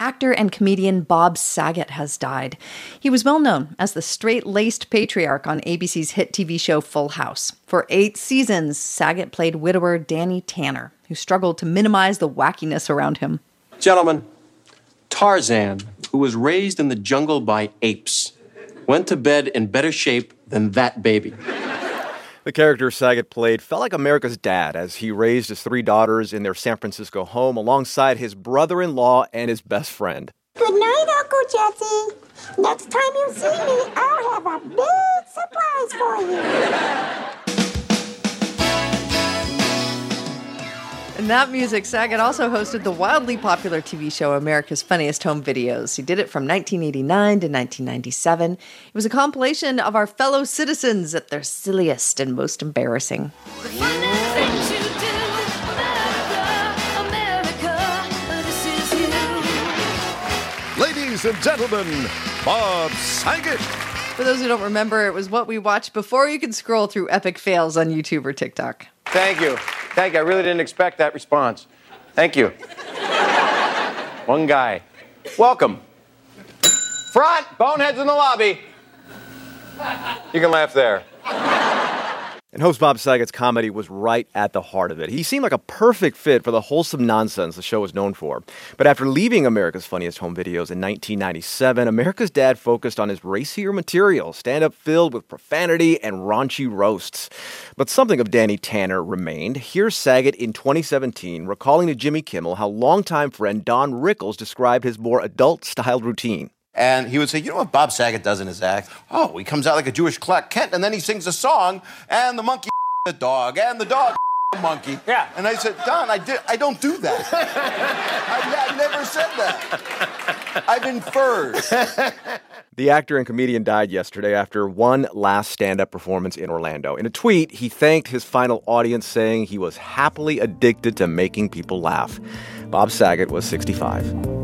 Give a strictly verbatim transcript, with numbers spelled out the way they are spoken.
Actor and comedian Bob Saget has died. He was well known as the straight-laced patriarch on A B C's hit T V show Full House. For eight seasons, Saget played widower Danny Tanner, who struggled to minimize the wackiness around him. Gentlemen, Tarzan, who was raised in the jungle by apes, went to bed in better shape than that baby. The character Saget played felt like America's dad as he raised his three daughters in their San Francisco home alongside his brother-in-law and his best friend. Good night, Uncle Jesse. Next time you see me, I'll have a big surprise for you. In that music, Saget also hosted the wildly popular T V show America's Funniest Home Videos. He did it from nineteen eighty-nine to nineteen ninety-seven. It was a compilation of our fellow citizens at their silliest and most embarrassing. The funny things you do, America, America, this is you. Ladies and gentlemen, Bob Saget. For those who don't remember, it was what we watched before you could scroll through epic fails on YouTube or TikTok. Thank you. Thank you. I really didn't expect that response. Thank you. One guy. Welcome. Front, boneheads in the lobby. You can laugh there. And host Bob Saget's comedy was right at the heart of it. He seemed like a perfect fit for the wholesome nonsense the show was known for. But after leaving America's Funniest Home Videos in nineteen ninety-seven, America's Dad focused on his racier material, stand-up filled with profanity and raunchy roasts. But something of Danny Tanner remained. Here's Saget in twenty seventeen recalling to Jimmy Kimmel how longtime friend Don Rickles described his more adult-styled routine. And he would say, you know what Bob Saget does in his act? Oh, he comes out like a Jewish Clark Kent, and then he sings a song, and the monkey the dog, and the dog the monkey. Yeah. And I said, Don, I, did, I don't do that. I, I never said that. I've inferred. The actor and comedian died yesterday after one last stand-up performance in Orlando. In a tweet, he thanked his final audience, saying he was happily addicted to making people laugh. Bob Saget was sixty-five.